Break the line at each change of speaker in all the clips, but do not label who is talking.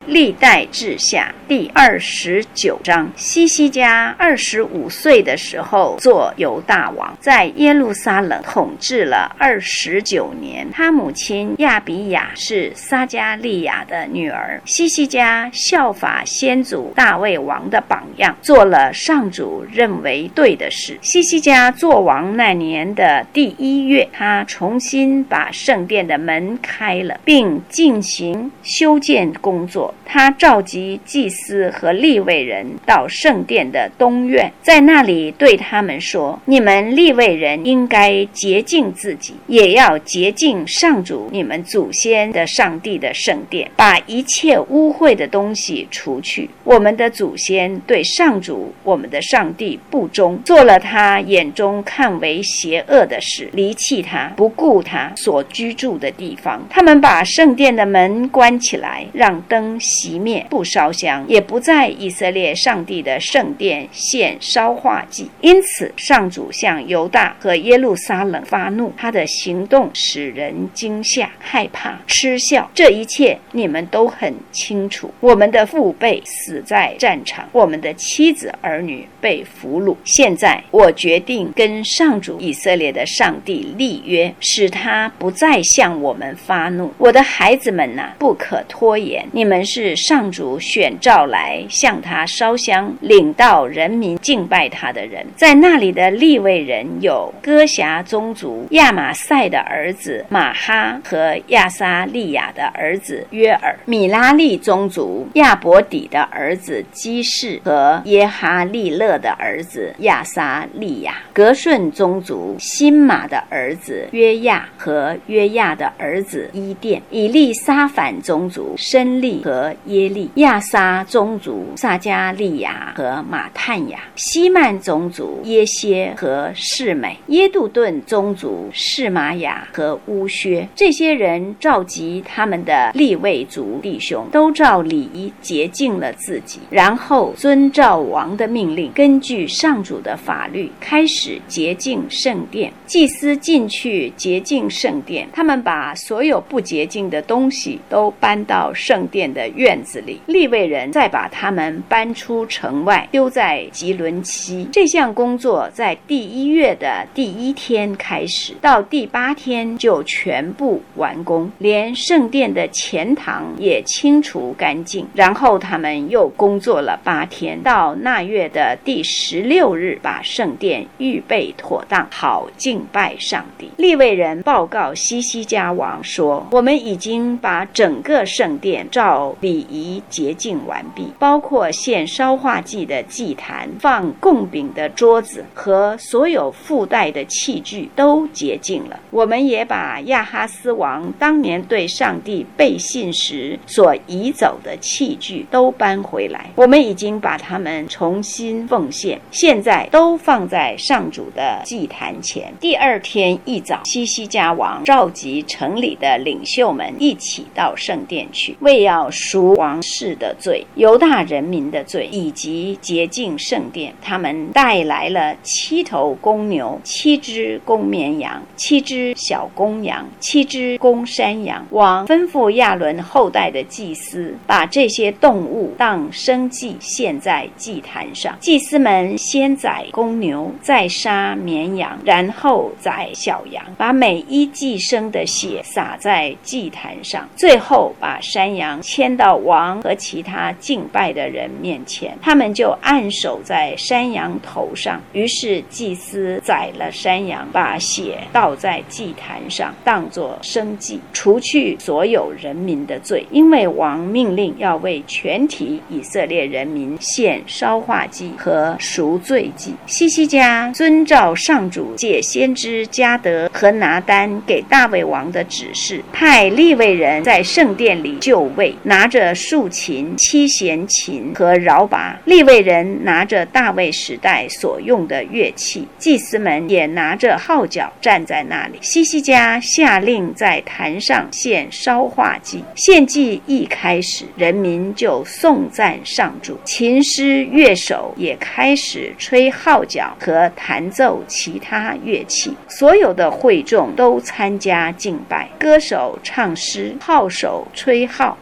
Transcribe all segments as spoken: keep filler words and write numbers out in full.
历代志下第二十九章，希西家二十五岁的时候做犹大王，在耶路撒冷统治了二十九年。他母亲亚比雅是撒迦利亚的女儿。希西家效法先祖大卫王的榜样，做了上主认为对的事。希西家做王那年的第一月，他重新把圣殿的门开了，并进行修建工作。他召集祭司和利未人到圣殿的东院，在那里对他们说：你们利未人应该洁净自己，也要洁净上主你们祖先的上帝的圣殿，把一切污秽的东西除去。我们的祖先对上主我们的上帝不忠，做了他眼中看为邪恶的事，离弃他，不顾他所居住的地方。他们把圣殿的门关起来，让灯熄灭，不烧香，也不在以色列上帝的圣殿献烧化祭。因此上主向犹大和耶路撒冷发怒，他的行动使人惊吓、害怕、嗤笑。这一切你们都很清楚。我们的父辈死在战场，我们的妻子儿女被俘虏。现在我决定跟上主以色列的上帝立约，使他不再向我们发怒。我的孩子们啊，不可拖延，你们是上主选召来向他烧香、领到人民敬拜他的人。在那里的利未人有哥辖宗族亚玛赛的儿子马哈和亚撒利亚的儿子约尔，米拉利宗族亚伯底的儿子基士和耶哈利勒的儿子亚撒利亚，格顺宗族辛玛的儿子约亚和约亚的儿子伊甸，以利沙反宗族申利和耶利，亚撒宗族撒迦利亚和马探雅，西曼宗族耶歇和士美，耶杜顿宗族士玛雅和乌薛。这些人召集他们的利未族弟兄，都照礼仪洁净了自己，然后遵照王的命令，根据上主的法律开始洁净圣殿。祭司进去洁净圣殿，他们把所有不洁净的东西都搬到圣殿的院子里，利未人再把他们搬出城外，丢在吉伦期。这项工作在第一月的第一天开始，到第八天就全部完工，连圣殿的前堂也清除干净。然后他们又工作了八天，到那月的第十六日，把圣殿预备妥当，好敬拜上帝。利未人报告希西家王说：我们已经把整个圣殿照礼仪洁净完毕，包括献烧化祭的祭坛、放供饼的桌子和所有附带的器具都洁净了。我们也把亚哈斯王当年对上帝背信时所移走的器具都搬回来，我们已经把它们重新奉献，现在都放在上主的祭坛前。第二天一早，希西家王召集城里的领袖们一起到圣殿去，为要赎王室的罪、犹大人民的罪，以及洁净圣殿。他们带来了七头公牛、七只公绵羊、七只小公羊、七只公山羊。王吩咐亚伦后代的祭司把这些动物当生祭献在祭坛上。祭司们先宰公牛，再杀绵羊，然后宰小羊，把每一祭牲的血洒在祭坛上，最后把山羊牵到王和其他敬拜的人面前，他们就按手在山羊头上。于是祭司宰了山羊，把血倒在祭坛上，当作生祭，除去所有人民的罪，因为王命令要为全体以色列人民献烧化祭和赎罪祭。希西家遵照上主借先知迦得和拿单给大卫王的指示，派利未人在圣殿里就位，拿着竖琴、七弦琴和饶拔。利未人拿着大卫时代所用的乐器，祭司们也拿着号角站在那里。希西家下令在坛上献烧化祭，献祭一开始，人民就颂赞上主，琴师乐手也开始吹号角和弹奏其他乐器。所有的会众都参加敬拜，歌手唱诗，号手吹号，一直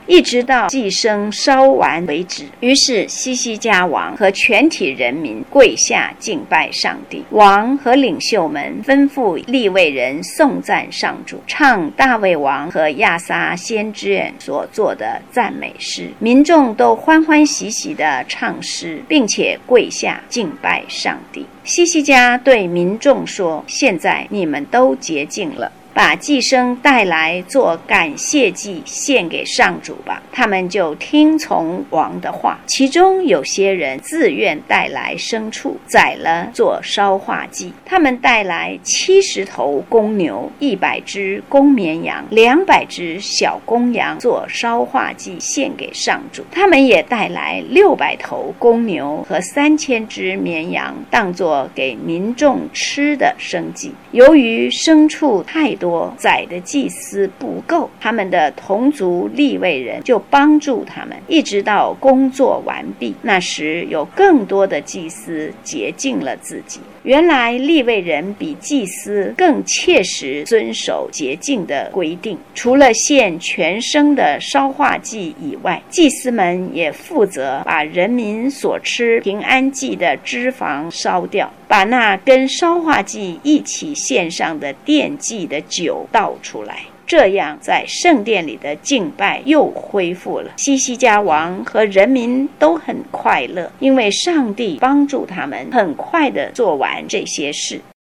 到祭牲烧完为止。于是西西家王和全体人民跪下敬拜上帝。王和领袖们吩咐利未人颂赞上主，唱大卫王和亚撒先知所做的赞美诗。民众都欢欢喜喜地唱诗，并且跪下敬拜上帝。西西家对民众说：现在你们都洁净了，把祭牲带来做感谢祭献给上主吧。他们就听从王的话，其中有些人自愿带来牲畜宰了做烧化祭。他们带来七十头公牛、一百只公绵羊、两百只小公羊做烧化祭献给上主。他们也带来六百头公牛和三千只绵羊，当作给民众吃的生祭。由于牲畜太多，宰的祭司不够，他们的同族利未人就帮助他们，一直到工作完毕。那时有更多的祭司洁净了自己。原来利未人比祭司更切实遵守洁净的规定，除了献全牲的烧化祭以外，祭司们也负责把人民所吃平安祭的脂肪烧掉，把那跟烧化祭一起献上的奠祭的酒倒出来。这样在圣殿里的敬拜又恢复了。西西家王和人民都很快乐，因为上帝帮助他们很快地做完这些事。